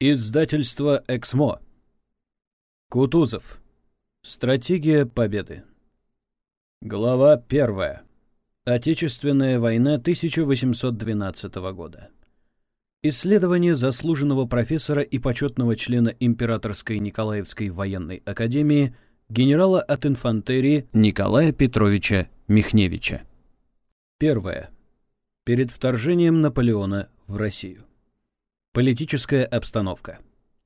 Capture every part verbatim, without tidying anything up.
Издательство «Эксмо». Кутузов. Стратегия победы. Глава первая. Отечественная война тысяча восемьсот двенадцатого года. Исследование заслуженного профессора и почетного члена Императорской Николаевской военной академии генерала от инфантерии Николая Петровича Михневича. Первое. Перед вторжением Наполеона в Россию. Политическая обстановка.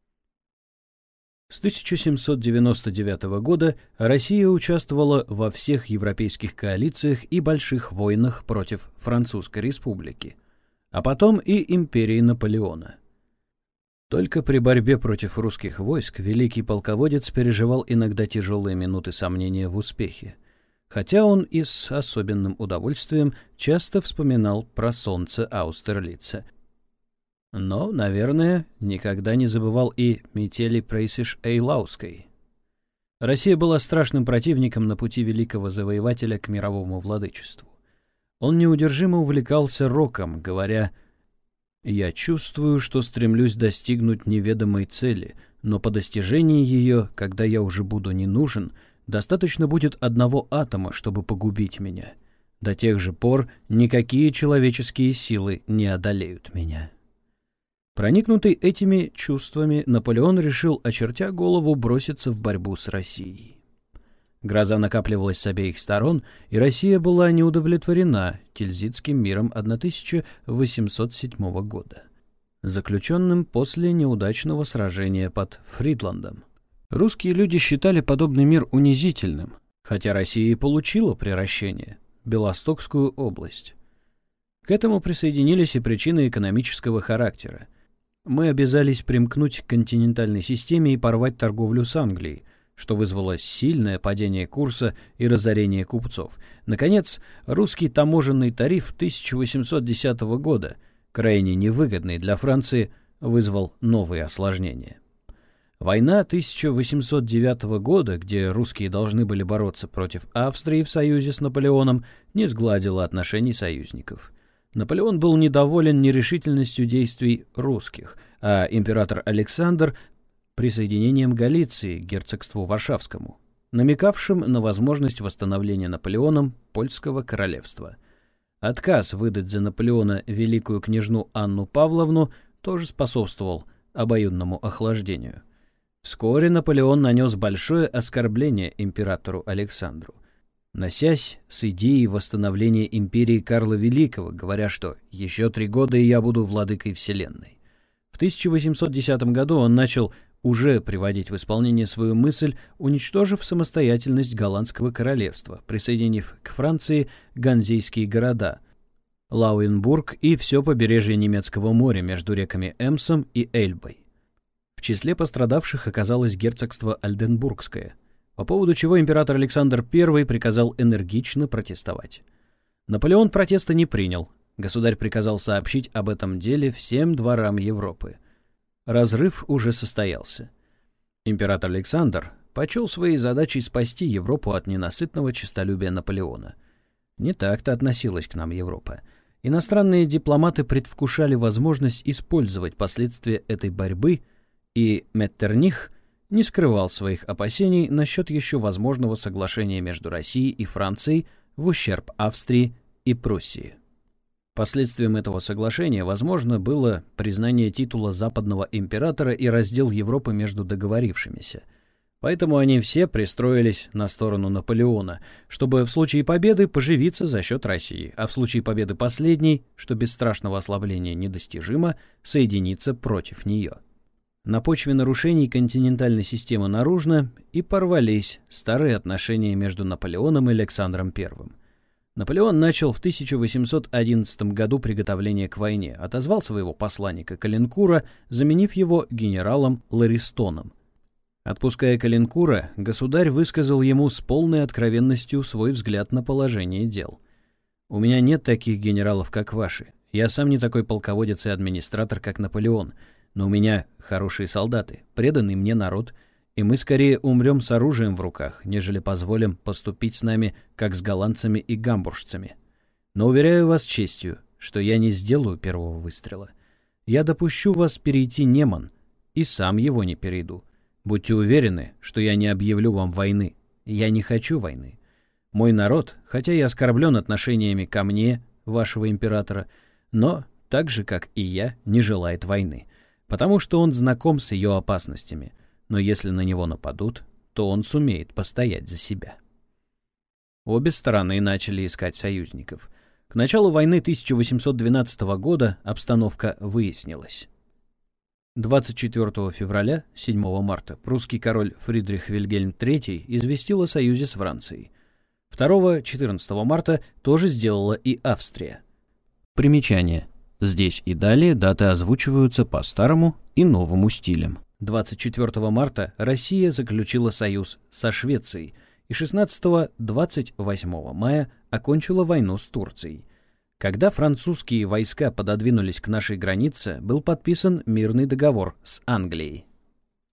С тысяча семьсот девяносто девятого года Россия участвовала во всех европейских коалициях и больших войнах против Французской республики, а потом и империи Наполеона. Только при борьбе против русских войск великий полководец переживал иногда тяжелые минуты сомнения в успехе, хотя он и с особенным удовольствием часто вспоминал про солнце Аустерлица. Но, наверное, никогда не забывал и метели Прейсиш-Эйлауской. Россия была страшным противником на пути великого завоевателя к мировому владычеству. Он неудержимо увлекался роком, говоря: «Я чувствую, что стремлюсь достигнуть неведомой цели, но по достижении ее, когда я уже буду не нужен, достаточно будет одного атома, чтобы погубить меня. До тех же пор никакие человеческие силы не одолеют меня». Проникнутый этими чувствами, Наполеон решил, очертя голову, броситься в борьбу с Россией. Гроза накапливалась с обеих сторон, и Россия была не удовлетворена Тильзитским миром тысяча восемьсот седьмого года, заключенным после неудачного сражения под Фридландом. Русские люди считали подобный мир унизительным, хотя Россия и получила приращение – Белостокскую область. К этому присоединились и причины экономического характера. Мы обязались примкнуть к континентальной системе и порвать торговлю с Англией, что вызвало сильное падение курса и разорение купцов. Наконец, русский таможенный тариф тысяча восемьсот десятого года, крайне невыгодный для Франции, вызвал новые осложнения. Война тысяча восемьсот девятого года, где русские должны были бороться против Австрии в союзе с Наполеоном, не сгладила отношений союзников. Наполеон был недоволен нерешительностью действий русских, а император Александр – присоединением Галиции к герцогству Варшавскому, намекавшим на возможность восстановления Наполеоном Польского королевства. Отказ выдать за Наполеона великую княжну Анну Павловну тоже способствовал обоюдному охлаждению. Вскоре Наполеон нанес большое оскорбление императору Александру, носясь с идеей восстановления империи Карла Великого, говоря, что «еще три года, и я буду владыкой вселенной». В тысяча восемьсот десятом году он начал уже приводить в исполнение свою мысль, уничтожив самостоятельность голландского королевства, присоединив к Франции ганзейские города Лауенбург и все побережье немецкого моря между реками Эмсом и Эльбой. В числе пострадавших оказалось герцогство Ольденбургское, по поводу чего император Александр Первый приказал энергично протестовать. Наполеон протеста не принял. Государь приказал сообщить об этом деле всем дворам Европы. Разрыв уже состоялся. Император Александр почел своей задачей спасти Европу от ненасытного честолюбия Наполеона. Не так-то относилась к нам Европа. Иностранные дипломаты предвкушали возможность использовать последствия этой борьбы, и Меттерних не скрывал своих опасений насчет еще возможного соглашения между Россией и Францией в ущерб Австрии и Пруссии. Последствием этого соглашения, возможно, было признание титула западного императора и раздел Европы между договорившимися. Поэтому они все пристроились на сторону Наполеона, чтобы в случае победы поживиться за счет России, а в случае победы последней, что без страшного ослабления недостижимо, соединиться против нее. На почве нарушений континентальной системы наружно и порвались старые отношения между Наполеоном и Александром Первым. Наполеон начал в тысяча восемьсот одиннадцатом году приготовление к войне, отозвал своего посланника Каленкура, заменив его генералом Ларистоном. Отпуская Каленкура, государь высказал ему с полной откровенностью свой взгляд на положение дел. «У меня нет таких генералов, как ваши. Я сам не такой полководец и администратор, как Наполеон. Но у меня хорошие солдаты, преданный мне народ, и мы скорее умрем с оружием в руках, нежели позволим поступить с нами, как с голландцами и гамбуржцами. Но уверяю вас честью, что я не сделаю первого выстрела. Я допущу вас перейти Неман, и сам его не перейду. Будьте уверены, что я не объявлю вам войны. Я не хочу войны. Мой народ, хотя и оскорблен отношениями ко мне, вашего императора, но, так же, как и я, не желает войны, потому что он знаком с ее опасностями, но если на него нападут, то он сумеет постоять за себя. Обе стороны начали искать союзников. К началу войны тысяча восемьсот двенадцатого года обстановка выяснилась. двадцать четвёртого февраля, седьмого марта прусский король Фридрих Вильгельм третий известил о союзе с Францией. второго-четырнадцатого марта тоже сделала и Австрия. Примечание. Здесь и далее даты озвучиваются по старому и новому стилям. двадцать четвёртого марта Россия заключила союз со Швецией и шестнадцатого-двадцать восьмого мая окончила войну с Турцией. Когда французские войска пододвинулись к нашей границе, был подписан мирный договор с Англией.